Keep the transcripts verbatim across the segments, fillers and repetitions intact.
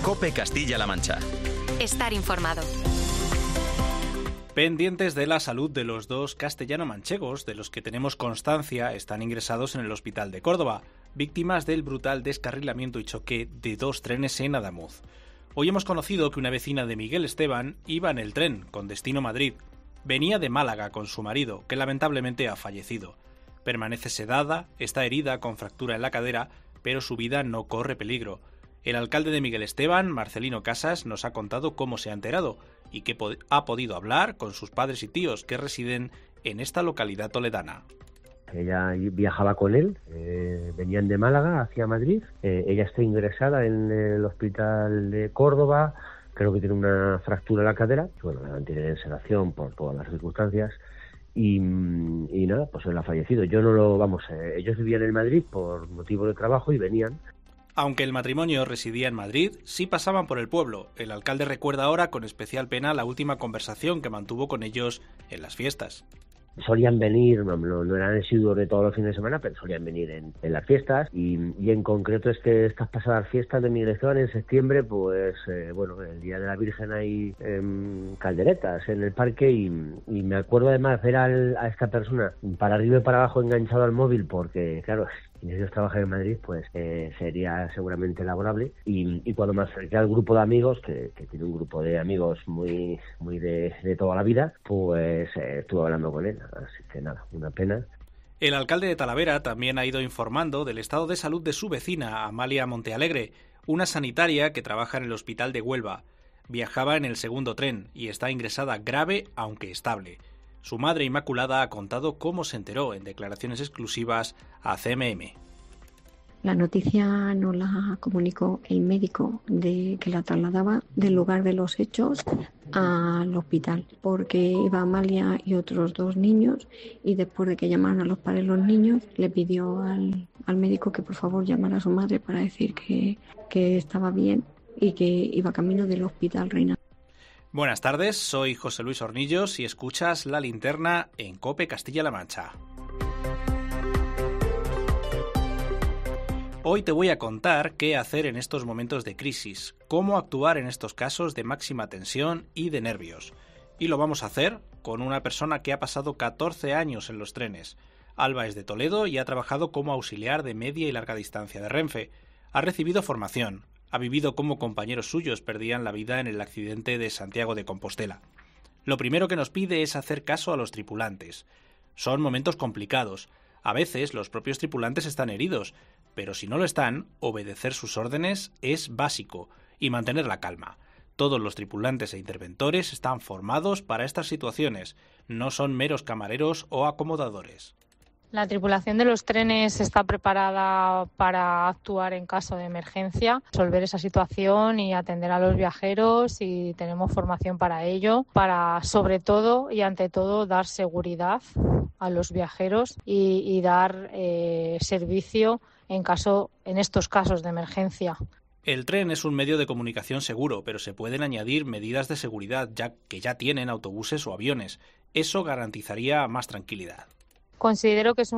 COPE Castilla-La Mancha. Estar informado. Pendientes de la salud de los dos castellano-manchegos, de los que tenemos constancia, están ingresados en el Hospital de Córdoba, víctimas del brutal descarrilamiento y choque de dos trenes en Adamuz. Hoy hemos conocido que una vecina de Miguel Esteban iba en el tren con destino Madrid. Venía de Málaga con su marido, que lamentablemente ha fallecido. Permanece sedada, está herida con fractura en la cadera, pero su vida no corre peligro. El alcalde de Miguel Esteban, Marcelino Casas, nos ha contado cómo se ha enterado y que pod- ha podido hablar con sus padres y tíos que residen en esta localidad toledana. Ella viajaba con él, eh, venían de Málaga hacia Madrid. Eh, ella está ingresada en el hospital de Córdoba, creo que tiene una fractura en la cadera, bueno, la mantiene en sedación por todas las circunstancias. Y, y nada, pues él ha fallecido. Yo no lo, vamos, eh, ellos vivían en Madrid por motivo de trabajo y venían. Aunque el matrimonio residía en Madrid, sí pasaban por el pueblo. El alcalde recuerda ahora con especial pena la última conversación que mantuvo con ellos en las fiestas. Solían venir, no, no, no eran asiduos de todos los fines de semana, pero solían venir en, en las fiestas y, y en concreto es que estas pasadas fiestas de Miguel Esteban en septiembre, pues eh, bueno, el Día de la Virgen hay eh, calderetas en el parque y, y me acuerdo además ver al, a esta persona para arriba y para abajo enganchado al móvil porque, claro, si ellos trabajan en Madrid, pues eh, sería seguramente laborable y, y cuando me acerqué al grupo de amigos, que, que tiene un grupo de amigos muy muy de, de toda la vida, pues eh, estuve hablando con él. Así que nada, una pena. El alcalde de Talavera también ha ido informando del estado de salud de su vecina, Amalia Montealegre, una sanitaria que trabaja en el hospital de Huelva. Viajaba en el segundo tren y está ingresada grave, aunque estable. Su madre Inmaculada ha contado cómo se enteró en declaraciones exclusivas a C M M. La noticia nos la comunicó el médico de que la trasladaba del lugar de los hechos al hospital, porque iba Amalia y otros dos niños y después de que llamaran a los padres los niños, le pidió al, al médico que por favor llamara a su madre para decir que, que estaba bien y que iba camino del hospital Reina. Buenas tardes, soy José Luis Hornillos y escuchas La Linterna en COPE Castilla-La Mancha. Hoy te voy a contar qué hacer en estos momentos de crisis, cómo actuar en estos casos de máxima tensión y de nervios. Y lo vamos a hacer con una persona que ha pasado catorce años en los trenes. Alba es de Toledo y ha trabajado como auxiliar de media y larga distancia de Renfe. Ha recibido formación, ha vivido cómo compañeros suyos perdían la vida en el accidente de Santiago de Compostela. Lo primero que nos pide es hacer caso a los tripulantes. Son momentos complicados. A veces los propios tripulantes están heridos, pero si no lo están, obedecer sus órdenes es básico y mantener la calma. Todos los tripulantes e interventores están formados para estas situaciones, no son meros camareros o acomodadores. La tripulación de los trenes está preparada para actuar en caso de emergencia, resolver esa situación y atender a los viajeros, y tenemos formación para ello, para sobre todo y ante todo dar seguridad a los viajeros y, y dar eh, servicio en caso en estos casos de emergencia. El tren es un medio de comunicación seguro, pero se pueden añadir medidas de seguridad ya que ya tienen autobuses o aviones. Eso garantizaría más tranquilidad. Considero que es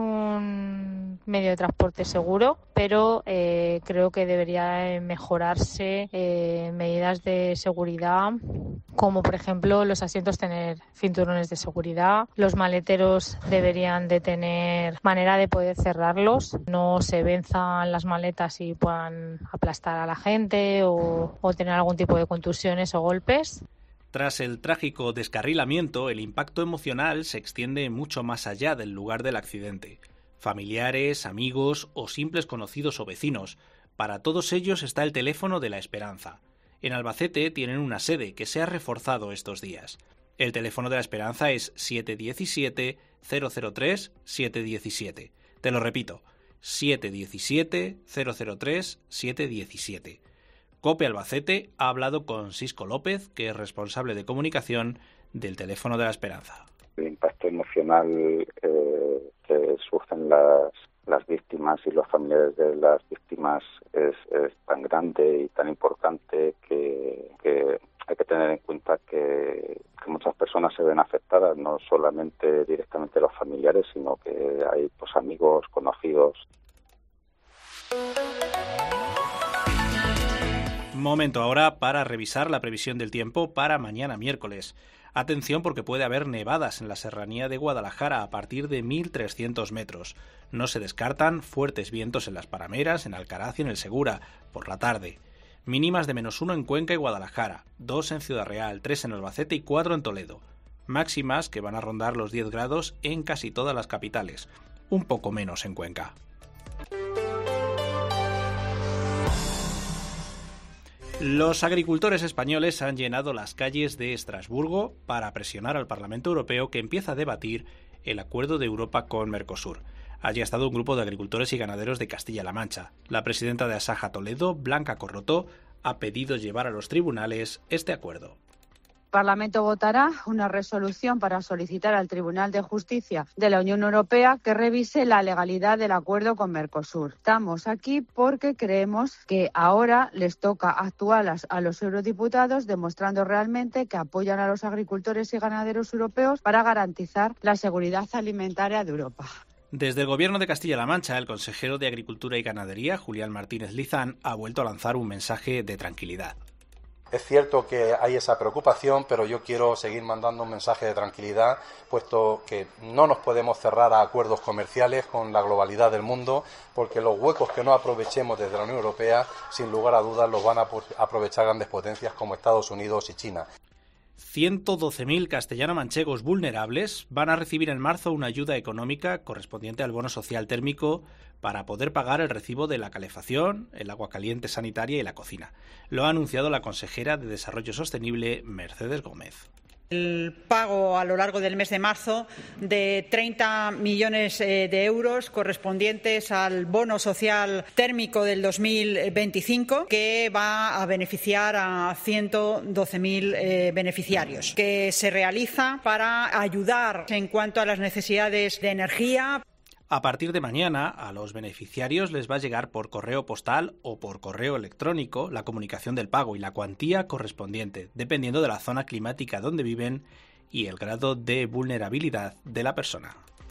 un medio de transporte seguro, pero eh, creo que debería mejorarse eh, medidas de seguridad, como por ejemplo los asientos tener cinturones de seguridad, los maleteros deberían de tener manera de poder cerrarlos, no se venzan las maletas y puedan aplastar a la gente o, o tener algún tipo de contusiones o golpes. Tras el trágico descarrilamiento, el impacto emocional se extiende mucho más allá del lugar del accidente. Familiares, amigos o simples conocidos o vecinos, para todos ellos está el teléfono de la esperanza. En Albacete tienen una sede que se ha reforzado estos días. El teléfono de la esperanza es siete uno siete, cero cero tres, siete uno siete. Te lo repito, siete uno siete, cero cero tres, siete uno siete. COPE Albacete ha hablado con Sisco López, que es responsable de comunicación del teléfono de la esperanza. El impacto emocional eh, que sufren las, las víctimas y los familiares de las víctimas es, es tan grande y tan importante que, que hay que tener en cuenta que, que muchas personas se ven afectadas, no solamente directamente los familiares, sino que hay pues amigos, conocidos. Momento ahora para revisar la previsión del tiempo para mañana miércoles. Atención porque puede haber nevadas en la serranía de Guadalajara a partir de mil trescientos metros. No se descartan fuertes vientos en las Parameras, en Alcaraz y en el Segura, por la tarde. Mínimas de menos uno en Cuenca y Guadalajara, dos en Ciudad Real, tres en Albacete y cuatro en Toledo. Máximas que van a rondar los diez grados en casi todas las capitales, un poco menos en Cuenca. Los agricultores españoles han llenado las calles de Estrasburgo para presionar al Parlamento Europeo, que empieza a debatir el acuerdo de Europa con Mercosur. Allí ha estado un grupo de agricultores y ganaderos de Castilla-La Mancha. La presidenta de Asaja Toledo, Blanca Corrotó, ha pedido llevar a los tribunales este acuerdo. El Parlamento votará una resolución para solicitar al Tribunal de Justicia de la Unión Europea que revise la legalidad del acuerdo con Mercosur. Estamos aquí porque creemos que ahora les toca actuar a los eurodiputados demostrando realmente que apoyan a los agricultores y ganaderos europeos para garantizar la seguridad alimentaria de Europa. Desde el Gobierno de Castilla-La Mancha, el consejero de Agricultura y Ganadería, Julián Martínez Lizán, ha vuelto a lanzar un mensaje de tranquilidad. Es cierto que hay esa preocupación, pero yo quiero seguir mandando un mensaje de tranquilidad, puesto que no nos podemos cerrar a acuerdos comerciales con la globalidad del mundo, porque los huecos que no aprovechemos desde la Unión Europea, sin lugar a dudas, los van a aprovechar grandes potencias como Estados Unidos y China. ciento doce mil castellano-manchegos vulnerables van a recibir en marzo una ayuda económica correspondiente al bono social térmico para poder pagar el recibo de la calefacción, el agua caliente sanitaria y la cocina. Lo ha anunciado la consejera de Desarrollo Sostenible, Mercedes Gómez. El pago a lo largo del mes de marzo de treinta millones de euros correspondientes al bono social térmico del dos mil veinticinco, que va a beneficiar a ciento doce mil eh, beneficiarios, que se realiza para ayudar en cuanto a las necesidades de energía. A partir de mañana, a los beneficiarios les va a llegar por correo postal o por correo electrónico la comunicación del pago y la cuantía correspondiente, dependiendo de la zona climática donde viven y el grado de vulnerabilidad de la persona.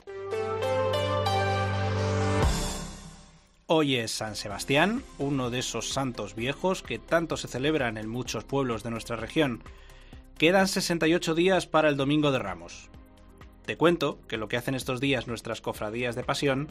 Hoy es San Sebastián, uno de esos santos viejos que tanto se celebran en muchos pueblos de nuestra región. Quedan sesenta y ocho días para el Domingo de Ramos. Te cuento que lo que hacen estos días nuestras cofradías de pasión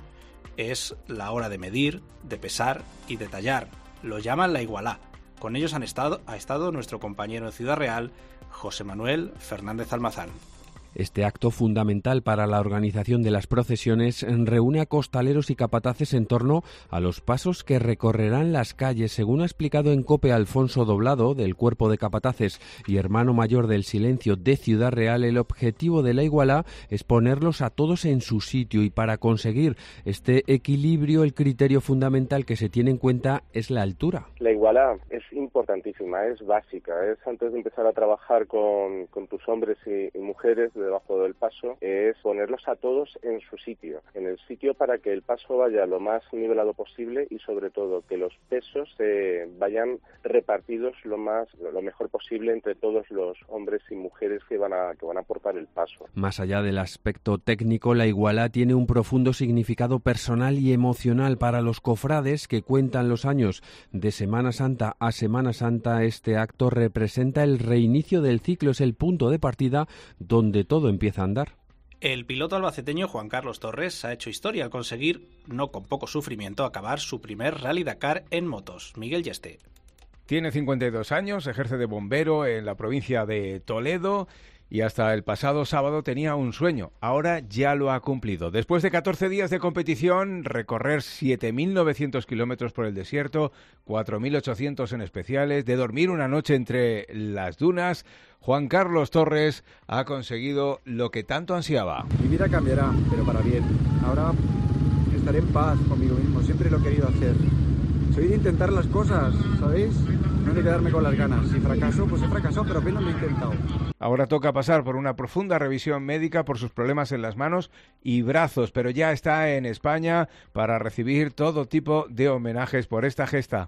es la hora de medir, de pesar y de tallar. Lo llaman la igualá. Con ellos han estado, ha estado nuestro compañero en Ciudad Real, José Manuel Fernández Almazán. Este acto fundamental para la organización de las procesiones reúne a costaleros y capataces en torno a los pasos que recorrerán las calles. Según ha explicado en COPE Alfonso Doblado, del Cuerpo de Capataces y hermano mayor del Silencio de Ciudad Real, el objetivo de la igualá es ponerlos a todos en su sitio, y para conseguir este equilibrio el criterio fundamental que se tiene en cuenta es la altura. La igualá es importantísima, es básica, es antes de empezar a trabajar con, con tus hombres y, y mujeres debajo del paso, es ponerlos a todos en su sitio, en el sitio para que el paso vaya lo más nivelado posible y sobre todo que los pesos se vayan repartidos lo más lo mejor posible entre todos los hombres y mujeres que van a que van a portar el paso. Más allá del aspecto técnico, la igualá tiene un profundo significado personal y emocional para los cofrades que cuentan los años de Semana Santa a Semana Santa. Este acto representa el reinicio del ciclo, es el punto de partida donde todo todo empieza a andar. El piloto albaceteño Juan Carlos Torres ha hecho historia al conseguir, no con poco sufrimiento, acabar su primer Rally Dakar en motos. Miguel Yeste. Tiene cincuenta y dos años, ejerce de bombero en la provincia de Toledo y hasta el pasado sábado tenía un sueño. Ahora ya lo ha cumplido. Después de catorce días de competición, recorrer siete mil novecientos kilómetros por el desierto, cuatro mil ochocientos en especiales, de dormir una noche entre las dunas, Juan Carlos Torres ha conseguido lo que tanto ansiaba. Mi vida cambiará, pero para bien. Ahora estaré en paz conmigo mismo. Siempre lo he querido hacer. Soy de intentar las cosas, ¿sabéis? No de quedarme con las ganas. Si fracaso, pues he fracasado, pero apenas lo he intentado. Ahora toca pasar por una profunda revisión médica por sus problemas en las manos y brazos, pero ya está en España para recibir todo tipo de homenajes por esta gesta.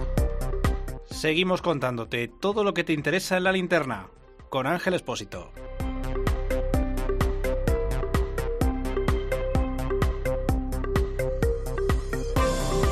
Seguimos contándote todo lo que te interesa en la linterna con Ángel Expósito.